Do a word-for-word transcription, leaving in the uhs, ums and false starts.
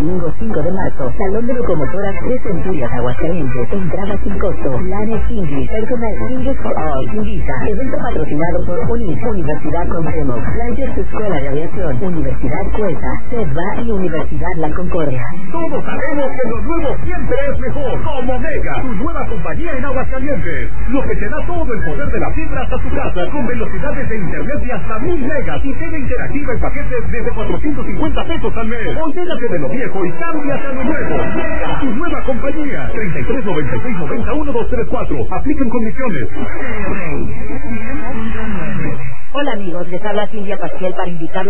domingo cinco de marzo. Salón de Locomotoras Tres Centurias, Aguascalientes. Entrada sin costo. Planes English. Personal English for All. Invita. Evento patrocinado por UNIF, Universidad Compremos, Flyers Escuela de Aviación, Universidad Cuesta, CEDVA y Universidad La Concordia. Todos sabemos que lo nuevo siempre es mejor. Como Mega, tu nueva compañía en Aguascalientes. Lo que te da todo el poder de la fibra hasta tu casa, con velocidades de internet de hasta mil megas y tele interactiva en paquetes desde cuatrocientos cincuenta pesos al mes. Olvídate de lo viejo y cámbiate a lo nuevo. Mega, tu nueva compañía. treinta y tres noventa y seis noventa uno dos tres cuatro. Aplican condiciones. Hola amigos, les habla Silvia Pasquiel para invitarlos